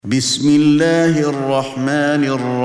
بسم الله الرحمن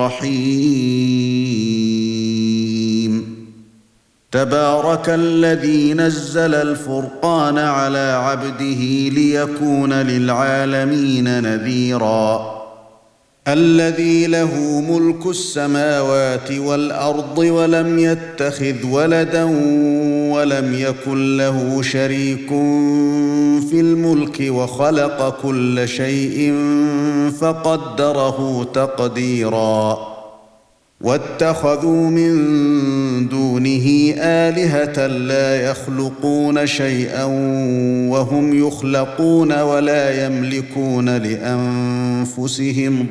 الرحيم تبارك الذي نزل الفرقان على عبده ليكون للعالمين نذيرا الذي له ملك السماوات والأرض ولم يتخذ ولدا ولم يكن له شريك في الملك وخلق كل شيء فقدره تقديرا واتخذوا من دونه آلهة لا يخلقون شيئا وهم يخلقون ولا يملكون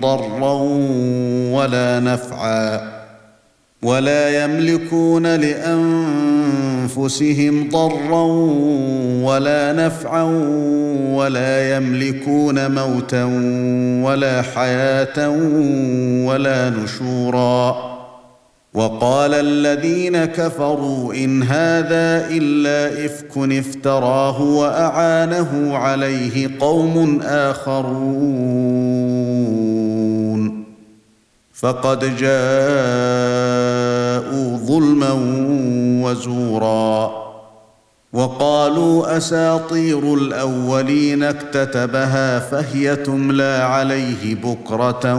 لأنفسهم ضرا ولا نفعا ولا يملكون موتا ولا حياة ولا نشورا وقال الذين كفروا إن هذا إلا إفك افتراه وأعانه عليه قوم آخرون فقد جاءوا ظلما وزورا وقالوا أساطير الأولين اكتتبها فهي تملى عليه بكرة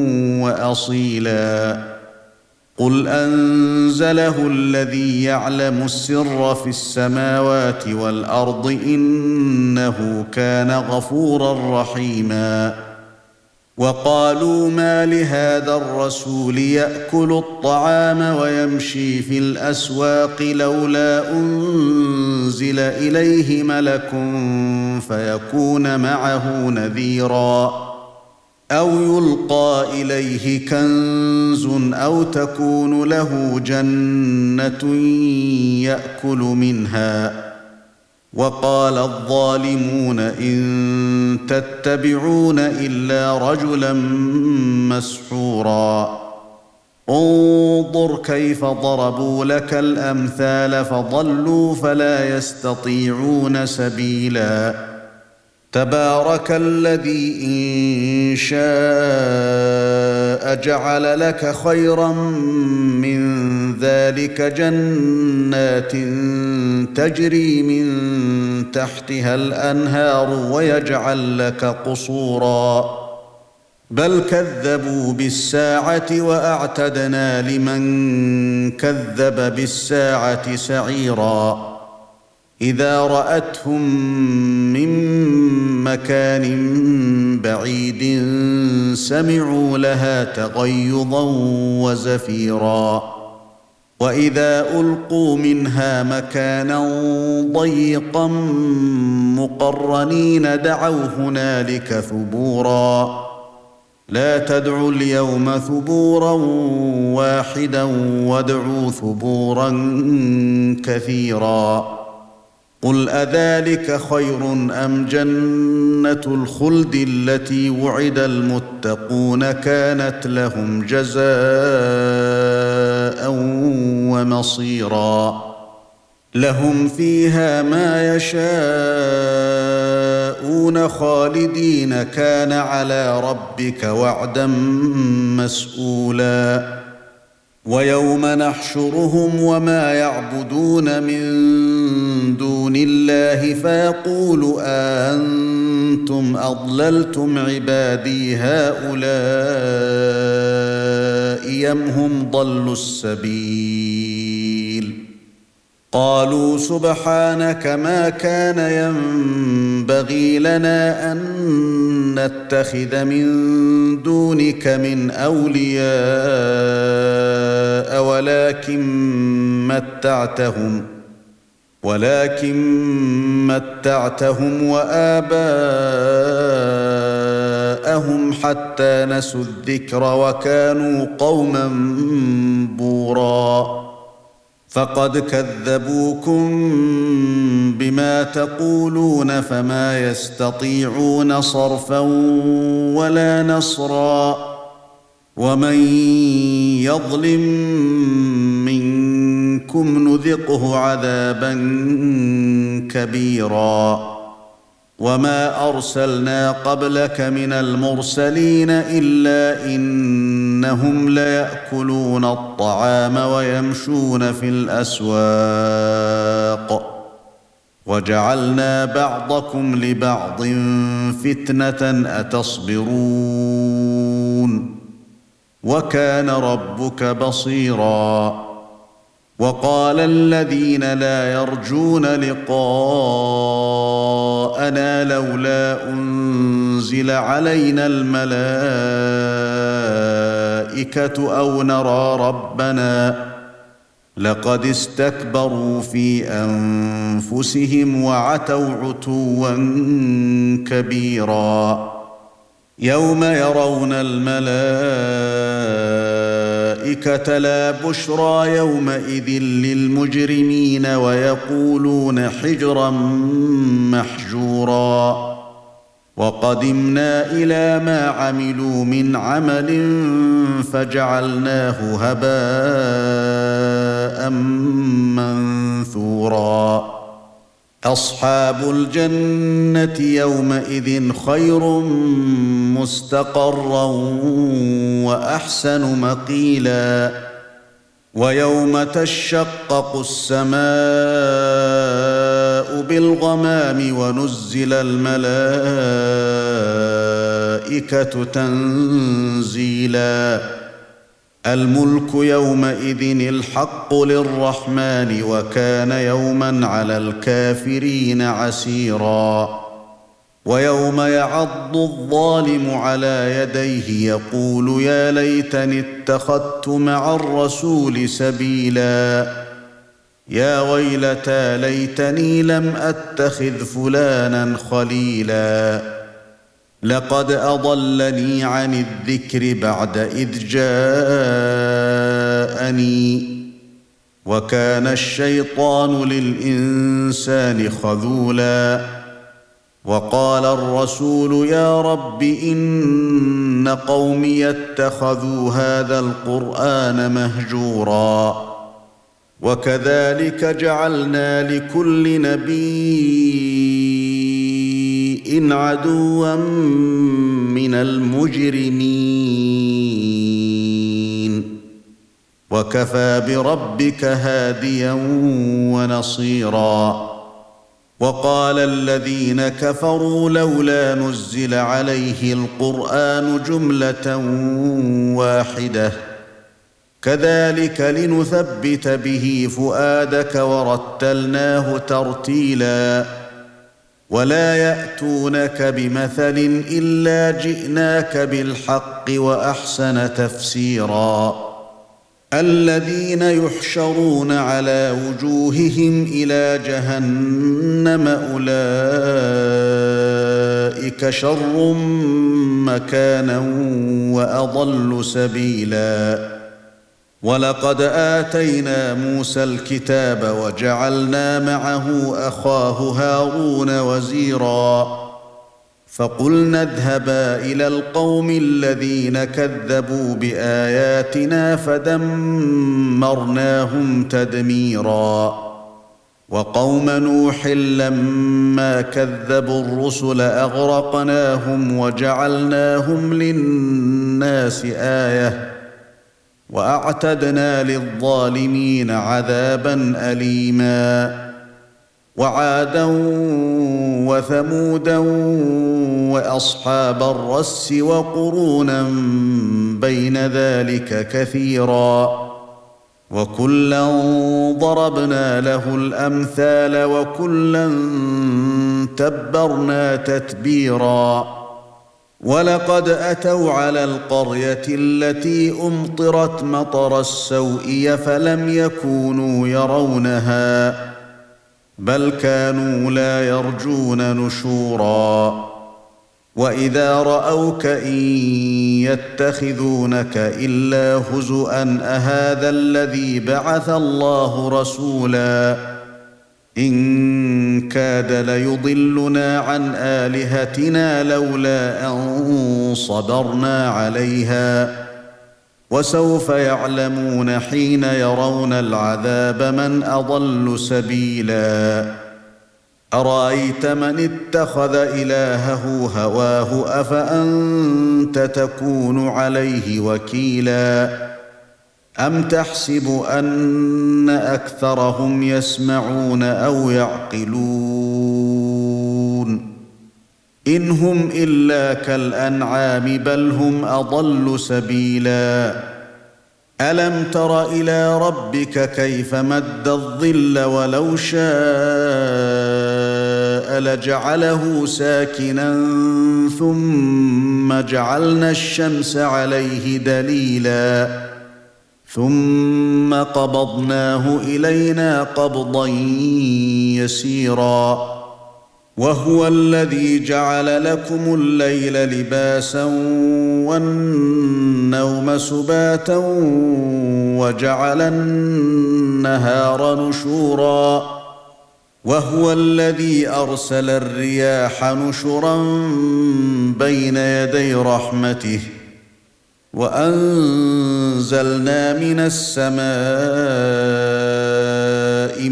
وأصيلا قل أنزله الذي يعلم السر في السماوات والأرض إنه كان غفورا رحيما وقالوا ما لهذا الرسول يأكل الطعام ويمشي في الأسواق لولا أنزل إليه ملك فيكون معه نذيرا أو يلقى إليه كنز أو تكون له جنة يأكل منها وقال الظالمون إن تتبعون إلا رجلا مسحورا انظر كيف ضربوا لك الأمثال فضلوا فلا يستطيعون سبيلا تبارك الذي إن شاء جعل لك خيرا من ذلك جنات تجري من تحتها الأنهار ويجعل لك قصورا بل كذبوا بالساعة وأعتدنا لمن كذب بالساعة سعيرا إذا رأتهم من مكان بعيد سمعوا لها تغيظا وزفيرا وإذا ألقوا منها مكانا ضيقا مقرنين دعوا هنالك ثبورا لا تدعوا اليوم ثبورا واحدا وادعوا ثبورا كثيرا قل أذلك خير أم جنة الخلد التي وعد المتقون كانت لهم جزاء ومصيرا لهم فيها ما يشاءون خالدين كان على ربك وعدا مسئولا ويوم نحشرهم وما يعبدون من دون الله فيقول أأنتم أضللتم عبادي هؤلاء أم هم ضلوا السبيل قالوا سبحانك ما كان ينبغي لنا أن نتخذ من دونك من أولياء ولكن متعتهم وآباءهم حتى نسوا الذكر وكانوا قوما بورا فقد كذبوكم بما تقولون فما يستطيعون صرفا ولا نصرا ومن يظلم منكم نذقه عذابا كبيرا وما ارسلنا قبلك من المرسلين الا انهم ليأكلون الطعام ويمشون في الاسواق وجعلنا بعضكم لبعض فتنة اتصبرون وكان ربك بصيرا وقال الذين لا يرجون لقاءنا لولا أنزل علينا الملائكة أو نرى ربنا لقد استكبروا في أنفسهم وعتوا عتوا كبيرا يوم يرون الملائكة لا بشرى يومئذ للمجرمين ويقولون حجرا محجورا وقدمنا إلى ما عملوا من عمل فجعلناه هباء منثورا أصحاب الجنة يومئذ خير مستقرا وأحسن مقيلا ويوم تشقق السماء بالغمام ونزل الملائكة تنزيلا الملك يومئذ الحق للرحمن وكان يوما على الكافرين عسيرا ويوم يعض الظالم على يديه يقول يا ليتني اتخذت مع الرسول سبيلا يا ويلتى ليتني لم أتخذ فلانا خليلا لقد أضلني عن الذكر بعد إذ جاءني وكان الشيطان للإنسان خذولا وقال الرسول يا رب إن قومي اتخذوا هذا القرآن مهجورا وكذلك جعلنا لكل نبي عدوا من المجرمين وكفى بربك هاديا ونصيرا وقال الذين كفروا لولا نزل عليه القرآن جملة واحدة كذلك لنثبت به فؤادك ورتلناه ترتيلا ولا يأتونك بمثل إلا جئناك بالحق وأحسن تفسيرا الذين يحشرون على وجوههم إلى جهنم أولئك شر مكانا وأضل سبيلا ولقد آتينا موسى الكتاب وجعلنا معه أخاه هارون وزيرا فقلنا اذهبا إلى القوم الذين كذبوا بآياتنا فدمرناهم تدميرا وقوم نوح لما كذبوا الرسل أغرقناهم وجعلناهم للناس آية وأعتدنا للظالمين عذابا أليما وعادا وثمودا وأصحاب الرس وقرونا بين ذلك كثيرا وكلا ضربنا له الأمثال وكلا تبرنا تتبيرا ولقد أتوا على القرية التي أمطرت مطر السوء فلم يكونوا يرونها بل كانوا لا يرجون نشورا وإذا رأوك إن يتخذونك إلا هزؤا أهذا الذي بعث الله رسولا إن كاد ليضلنا عن آلهتنا لولا أن صبرنا عليها وسوف يعلمون حين يرون العذاب من أضل سبيلا أرأيت من اتخذ إلهه هواه أفأنت تكون عليه وكيلا أم تحسب أن أكثرهم يسمعون أو يعقلون إن هم إلا كالأنعام بل هم أضل سبيلا ألم تر إلى ربك كيف مد الظل ولو شاء لجعله ساكنا ثم جعلنا الشمس عليه دليلا ثم قبضناه إلينا قبضا يسيرا وهو الذي جعل لكم الليل لباسا والنوم سباتا وجعل النهار نشورا وهو الذي أرسل الرياح نشرا بين يدي رحمته وأنزلنا من السماء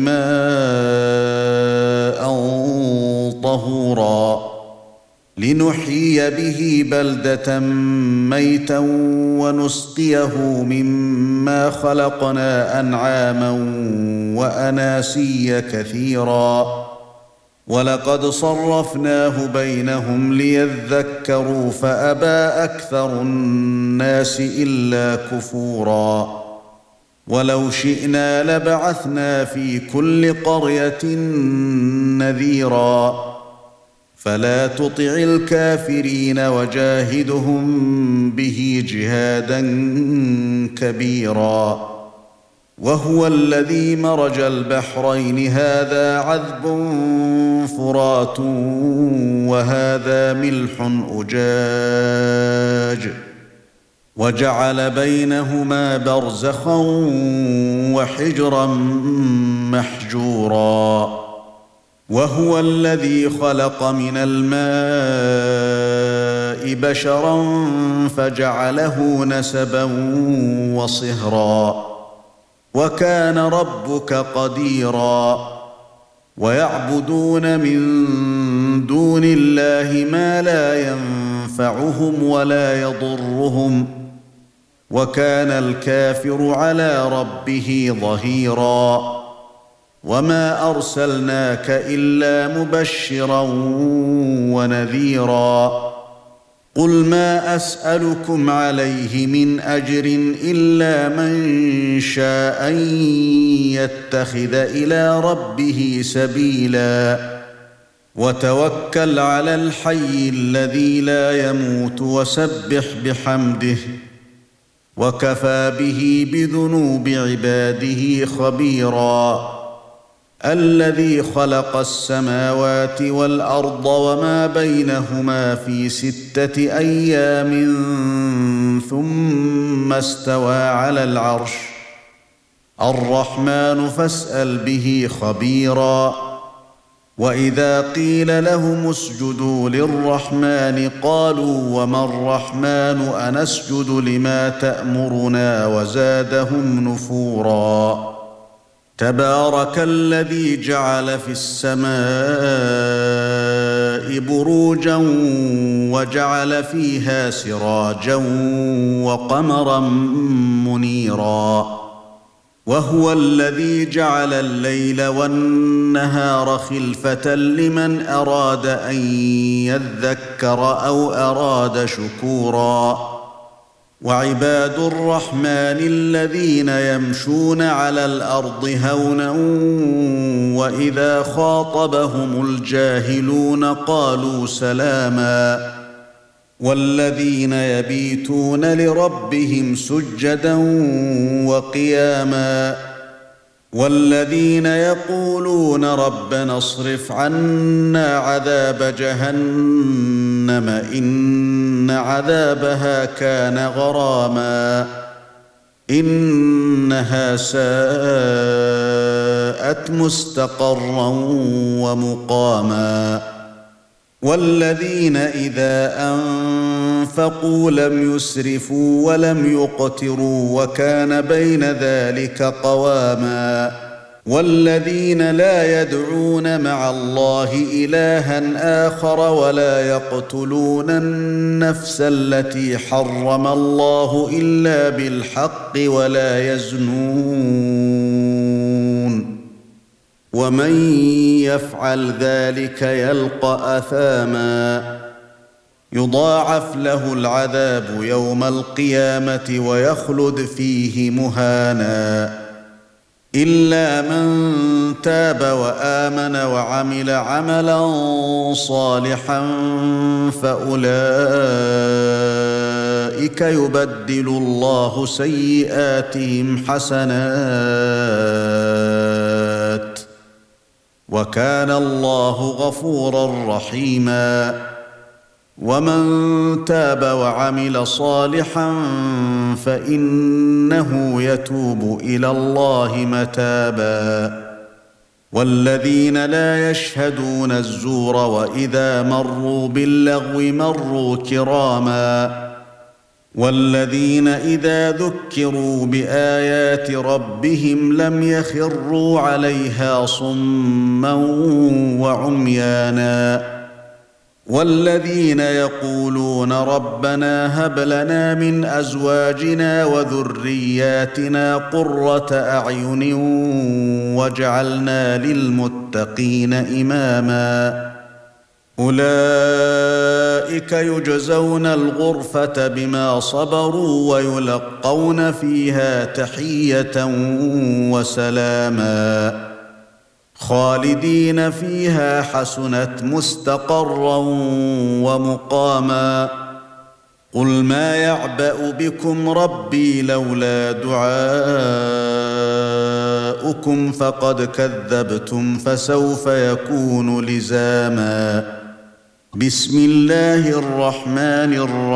ماء طهورا لنحيي به بلدة ميتا ونسقيه مما خلقنا أنعاما وأناسيا كثيرا ولقد صرفناه بينهم ليذكروا فأبى أكثر الناس إلا كفورا ولو شئنا لبعثنا في كل قرية نذيرا فلا تطع الكافرين وجاهدهم به جهادا كبيرا وهو الذي مرج البحرين هذا عذب فرات وهذا ملح أجاج وجعل بينهما برزخا وحجرا محجورا وهو الذي خلق من الماء بشرا فجعله نسبا وصهرا وكان ربك قديرا ويعبدون من دون الله ما لا ينفعهم ولا يضرهم وكان الكافر على ربه ظهيرا وما أرسلناك إلا مبشرا ونذيرا قل ما أسألكم عليه من أجر إلا من شاء أن يتخذ إلى ربه سبيلا وتوكل على الحي الذي لا يموت وسبح بحمده وكفى به بذنوب عباده خبيرا الذي خلق السماوات والأرض وما بينهما في 6 أيام ثم استوى على العرش الرحمن فاسأل به خبيرا وإذا قيل لهم اسجدوا للرحمن قالوا وما الرحمن أنسجد لما تأمرنا وزادهم نفورا تبارك الذي جعل في السماء بروجا وجعل فيها سراجا وقمرا منيرا وهو الذي جعل الليل والنهار خلفة لمن أراد أن يذكر أو أراد شكورا وعباد الرحمن الذين يمشون على الأرض هونا وإذا خاطبهم الجاهلون قالوا سلاما والذين يبيتون لربهم سجدا وقياما والذين يقولون ربنا اصرف عنا عذاب جهنم إن عذابها كان غراما إنها ساءت مستقرا ومقاما والذين إذا أنفقوا لم يسرفوا ولم يقتروا وكان بين ذلك قواما والذين لا يدعون مع الله إلها آخر ولا يقتلون النفس التي حرم الله إلا بالحق ولا يزنون ومن يفعل ذلك يلقى أثاما يضاعف له العذاب يوم القيامة ويخلد فيه مهانا إلا من تاب وآمن وعمل عملا صالحا فأولئك يبدل الله سيئاتهم حسنات وكان الله غفورا رحيما ومن تاب وعمل صالحا فإنه يتوب إلى الله متابا والذين لا يشهدون الزور وإذا مروا باللغو مروا كراما والذين إذا ذكروا بآيات ربهم لم يخروا عليها صما وعميانا والذين يقولون ربنا هب لنا من أزواجنا وذرياتنا قرة أعين واجعلنا للمتقين إماما أولئك يجزون الغرفة بما صبروا ويلقون فيها تحية وسلاما خالدين فيها حسنت مستقرا ومقاما قل ما يعبأ بكم ربي لولا دعاؤكم فقد كذبتم فسوف يكون لزاما بسم الله الرحمن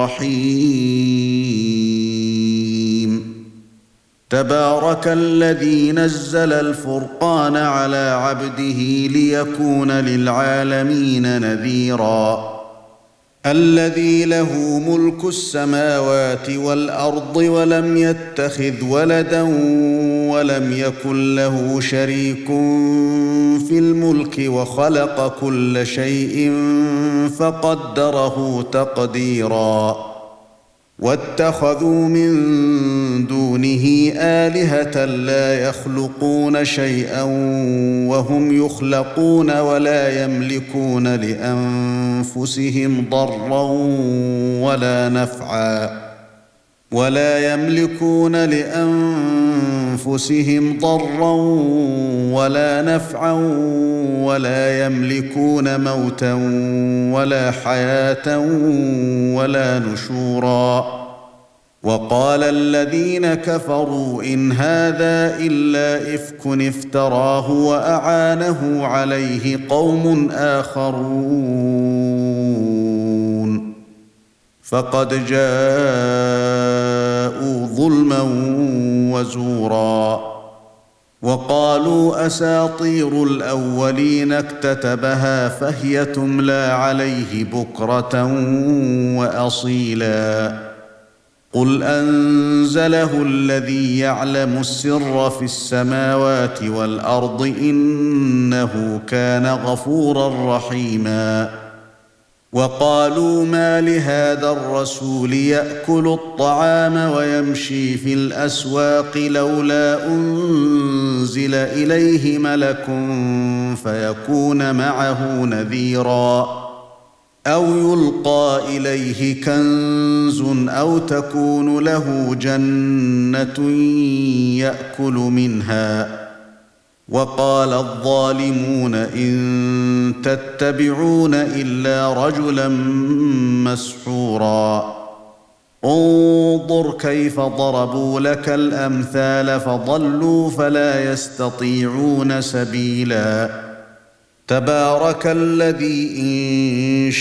الرحيم تبارك الذي نزل الفرقان على عبده ليكون للعالمين نذيرا الذي له ملك السماوات والأرض ولم يتخذ ولدا ولم يكن له شريك في الملك وخلق كل شيء فقدره تقديرا واتخذوا من دونه آلهة لا يخلقون شيئا وهم يخلقون ولا يملكون لأنفسهم ضرا ولا نفعا ولا يملكون موتا ولا حياة ولا نشورا وقال الذين كفروا إن هذا إلا إفك افتراه وأعانه عليه قوم آخرون فقد جاءوا ظلما وزورا وقالوا أساطير الأولين اكتتبها فهي تملى عليه بكرة وأصيلا قل أنزله الذي يعلم السر في السماوات والأرض إنه كان غفورا رحيما وقالوا ما لهذا الرسول يأكل الطعام ويمشي في الأسواق لولا أنزل إليه ملك فيكون معه نذيرا أو يلقى إليه كنز أو تكون له جنة يأكل منها وقال الظالمون إن تتبعون إلا رجلا مسحورا انظر كيف ضربوا لك الأمثال فضلوا فلا يستطيعون سبيلا تبارك الذي إن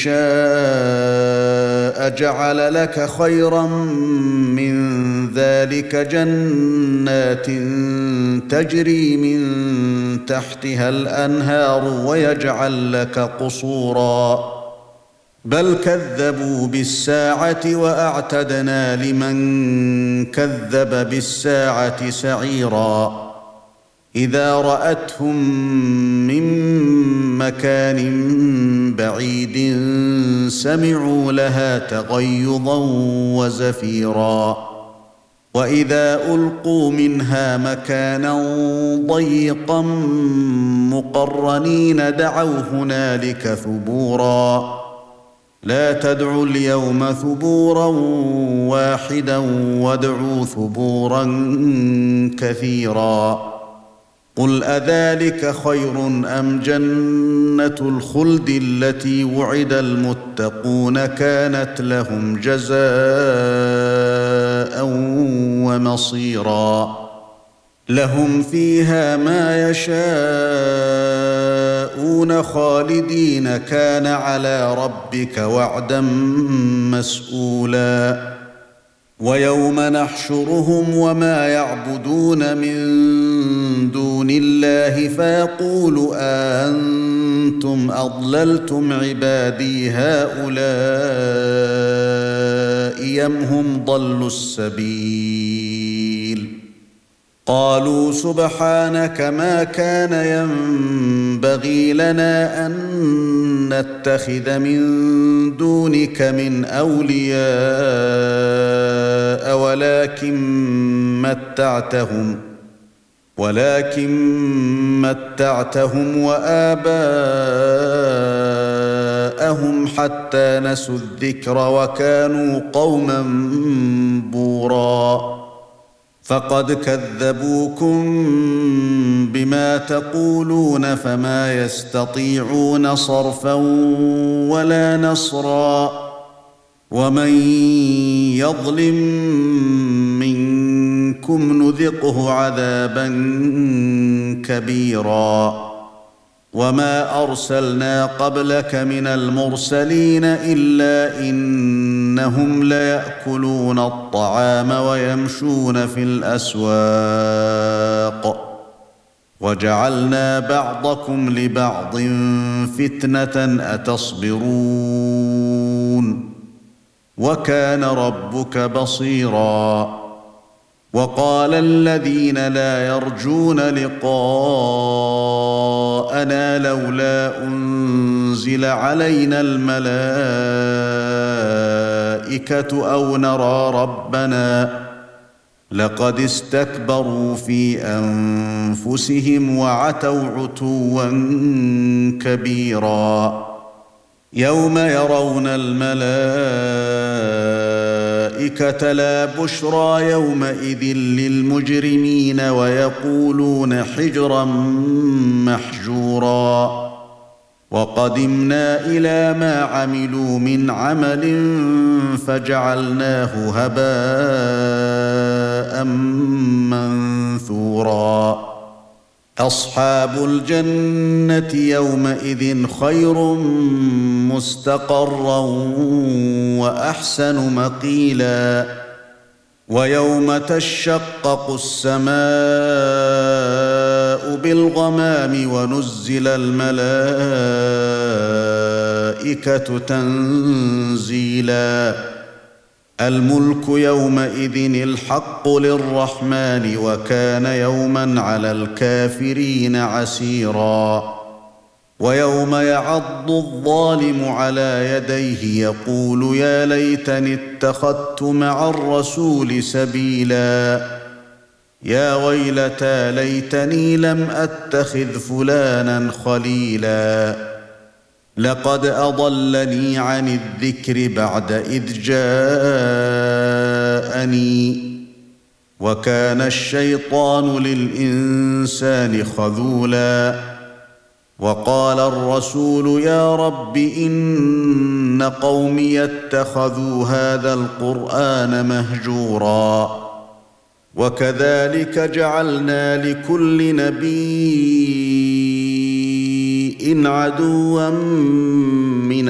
شاء جعل لك خيرا من ذلك جنات تجري من تحتها الأنهار ويجعل لك قصورا بل كذبوا بالساعة وأعتدنا لمن كذب بالساعة سعيرا إذا رأتهم من مكان بعيد سمعوا لها تغيظا وزفيرا وإذا ألقوا منها مكانا ضيقا مقرنين دعوا هنالك ثبورا لا تدعوا اليوم ثبورا واحدا وادعوا ثبورا كثيرا قل أذلك خير أم جنة الخلد التي وعد المتقون كانت لهم جزاء ومصيرا لهم فيها ما يشاءون خالدين كان على ربك وعدا مسئولا ويوم نحشرهم وما يعبدون من دون الله فيقول أأنتم أضللتم عبادي هؤلاء أم هم ضلوا السبيل قالوا سبحانك ما كان ينبغي لنا أن نتخذ من دونك من أولياء ولكن متعتهم وآباءهم حتى نسوا الذكر وكانوا قوما بورا فقد كذبوكم بما تقولون فما يستطيعون صرفا ولا نصرا ومن يظلم منكم نذقه عذابا كبيرا وما أرسلنا قبلك من المرسلين إلا إنهم ليأكلون الطعام ويمشون في الأسواق وجعلنا بعضكم لبعض فتنة أتصبرون وكان ربك بصيرا وقال الذين لا يرجون لقاءنا لولا أنزل علينا الملائكة أو نرى ربنا لقد استكبروا في أنفسهم وعتوا عتوا كبيرا يوم يرون الملائكة لا بشرى يومئذ للمجرمين ويقولون حجرا محجورا وقدمنا إلى ما عملوا من عمل فجعلناه هباء منثورا أصحاب الجنة يومئذ خير مستقرا وأحسن مقيلا ويوم تشقق السماء بالغمام ونزل الملائكة تنزيلا الملك يومئذ الحق للرحمن وكان يوما على الكافرين عسيرا ويوم يعض الظالم على يديه يقول يا ليتني اتخذت مع الرسول سبيلا يا ويلتى ليتني لم أتخذ فلانا خليلا لقد أضلني عن الذكر بعد إذ جاءني وكان الشيطان للإنسان خذولا وقال الرسول يا رب إن قومي اتخذوا هذا القرآن مهجورا وكذلك جعلنا لكل نبي عدوا من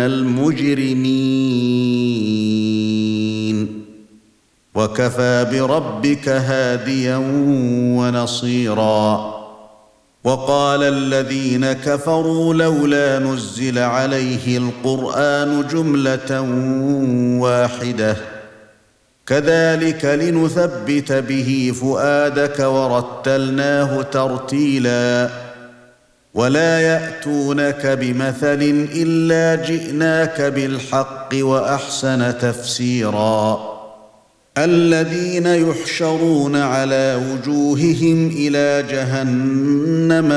المجرمين وكفى بربك هاديا ونصيرا وقال الذين كفروا لولا نزل عليه القرآن جملة واحدة كذلك لنثبت به فؤادك ورتلناه ترتيلا ولا يأتونك بمثل إلا جئناك بالحق وأحسن تفسيرا الذين يحشرون على وجوههم إلى جهنم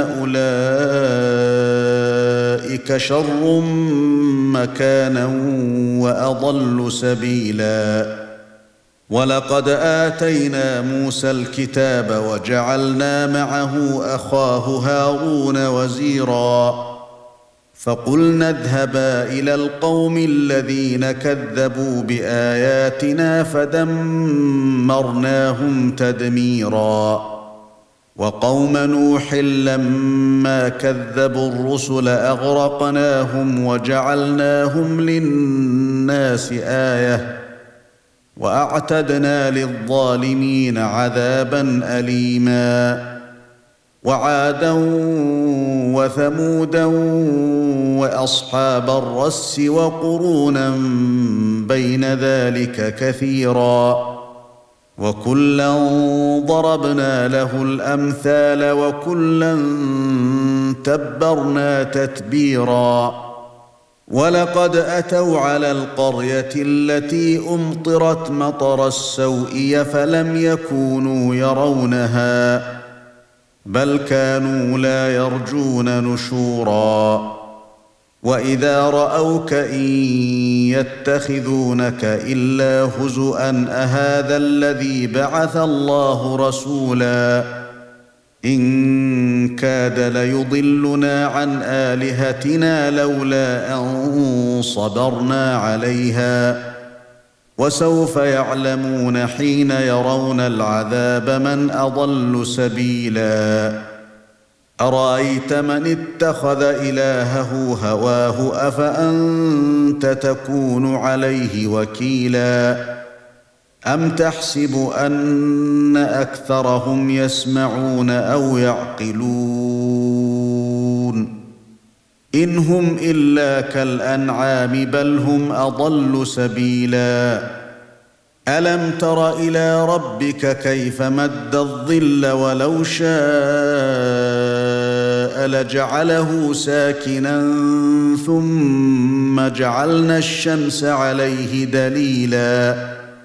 أولئك شر مكانا وأضل سبيلا ولقد آتينا موسى الكتاب وجعلنا معه أخاه هارون وزيرا فقلنا اذهبا إلى القوم الذين كذبوا بآياتنا فدمرناهم تدميرا وقوم نوح لما كذبوا الرسل أغرقناهم وجعلناهم للناس آية وأعتدنا للظالمين عذابا أليما وعادا وثمودا وأصحاب الرس وقرونا بين ذلك كثيرا وكلا ضربنا له الأمثال وكلا تبرنا تتبيرا ولقد أتوا على القرية التي أمطرت مطر السوء فلم يكونوا يرونها بل كانوا لا يرجون نشورا وإذا رأوك إن يتخذونك إلا هزؤا أهذا الذي بعث الله رسولا إن كاد ليضلنا عن آلهتنا لولا أن صبرنا عليها وسوف يعلمون حين يرون العذاب من أضل سبيلا أرأيت من اتخذ إلهه هواه أفأنت تكون عليه وكيلا أم تحسب أن أكثرهم يسمعون أو يعقلون إن هم إلا كالأنعام بل هم أضل سبيلا ألم تر إلى ربك كيف مد الظل ولو شاء لجعله ساكنا ثم جعلنا الشمس عليه دليلا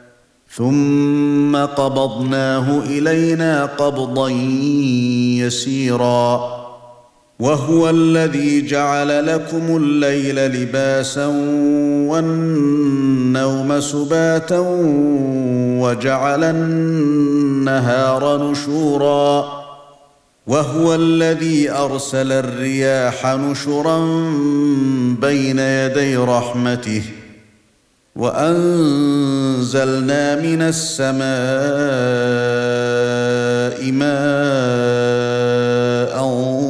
ثم قبضناه إلينا قبضا يسيرا وهو الذي جعل لكم الليل لباسا والنوم سباتا وجعل النهار نشورا وهو الذي أرسل الرياح نشرا بين يدي رحمته وأنزلنا من السماء ماء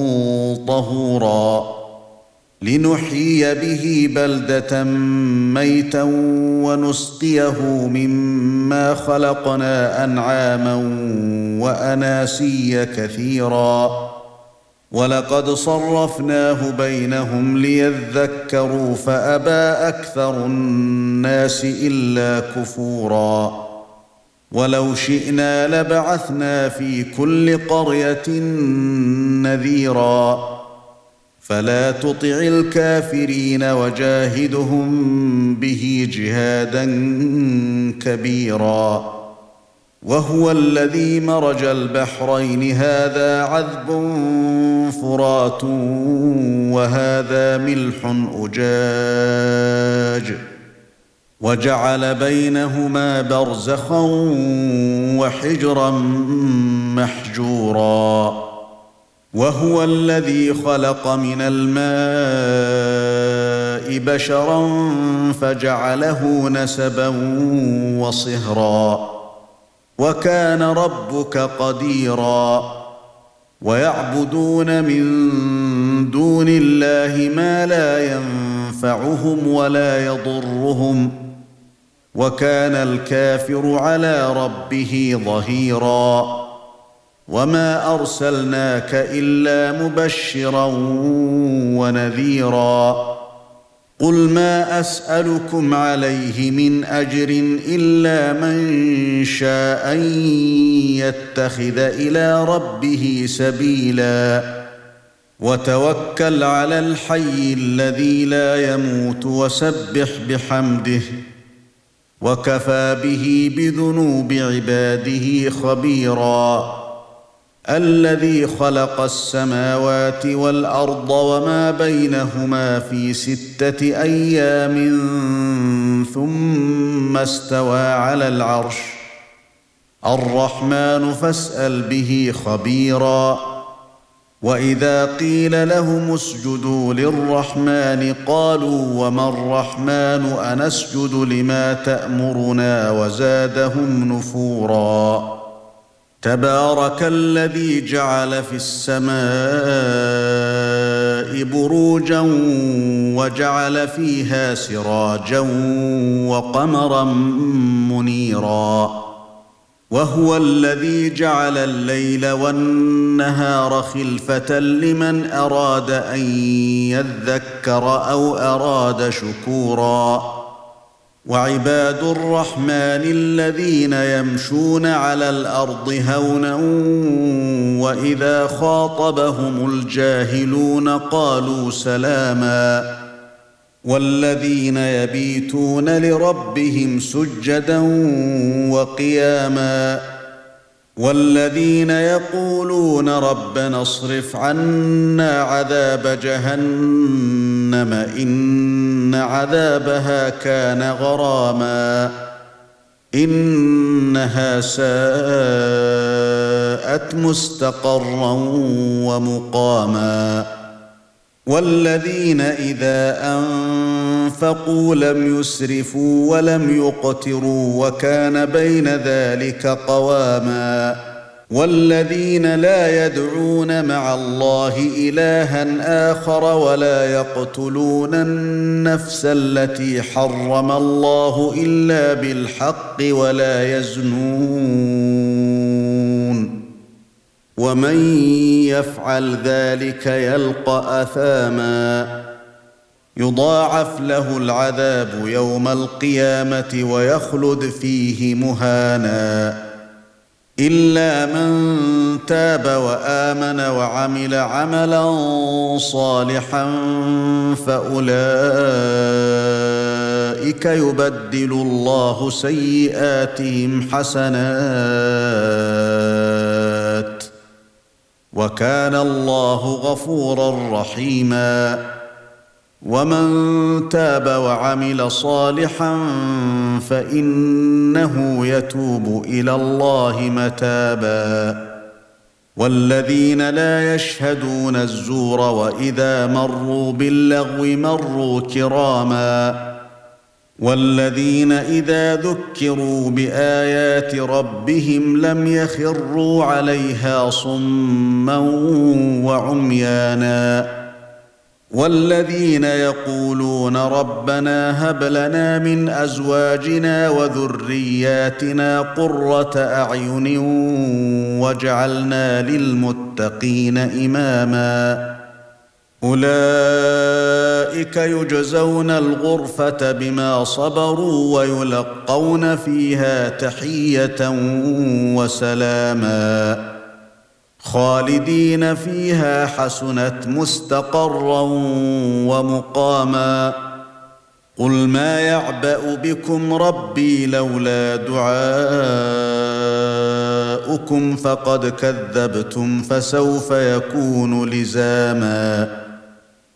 طهورا لنحيي به بلدة ميتا ونسقيه مما خلقنا أنعاما وأناسيا كثيرا ولقد صرفناه بينهم ليذكروا فأبى أكثر الناس إلا كفورا ولو شئنا لبعثنا في كل قرية نذيرا فلا تطع الكافرين وجاهدهم به جهادا كبيرا وهو الذي مرج البحرين هذا عذب فرات وهذا ملح أجاج وجعل بينهما برزخا وحجرا محجورا وهو الذي خلق من الماء بشرا فجعله نسبا وصهرا وكان ربك قديرا ويعبدون من دون الله ما لا ينفعهم ولا يضرهم وكان الكافر على ربه ظهيرا وما أرسلناك إلا مبشرا ونذيرا قل ما اسالكم عليه من اجر الا من شاء ان يتخذ الى ربه سبيلا وتوكل على الحي الذي لا يموت وسبح بحمده وكفى به بذنوب عباده خبيرا الذي خلق السماوات والارض وما بينهما في 6 ايام ثم استوى على العرش الرحمن فاسال به خبيرا واذا قيل لهم اسجدوا للرحمن قالوا وما الرحمن انسجد لما تأمرنا وزادهم نفورا تبارك الذي جعل في السماء بروجا وجعل فيها سراجا وقمرا منيرا وهو الذي جعل الليل والنهار خلفة لمن أراد أن يذكر أو أراد شكورا وعباد الرحمن الذين يمشون على الأرض هونا وإذا خاطبهم الجاهلون قالوا سلاما والذين يبيتون لربهم سجدا وقياما والذين يقولون ربنا اصرف عنا عذاب جهنم إن عذابها كان غراما إنها ساءت مستقرا ومقاما والذين إذا أنفقوا لم يسرفوا ولم يقتروا وكان بين ذلك قواما والذين لا يدعون مع الله إلها آخر ولا يقتلون النفس التي حرم الله إلا بالحق ولا يزنون ومن يفعل ذلك يلقى أثاما يضاعف له العذاب يوم القيامة ويخلد فيه مهانا إلا من تاب وآمن وعمل عملا صالحا فأولئك يبدل الله سيئاتهم حسنات وكان الله غفورا رحيما ومن تاب وعمل صالحا فإنه يتوب إلى الله متابا والذين لا يشهدون الزور وإذا مروا باللغو مروا كراما والذين إذا ذكروا بآيات ربهم لم يخروا عليها صما وعميانا والذين يقولون ربنا هب لنا من أزواجنا وذرياتنا قرة أعين واجعلنا للمتقين إماما أولئك يجزون الغرفة بما صبروا ويلقون فيها تحية وسلاما خالدين فيها حسنت مستقرا ومقاما قل ما يعبأ بكم ربي لولا دعاؤكم فقد كذبتم فسوف يكون لزاما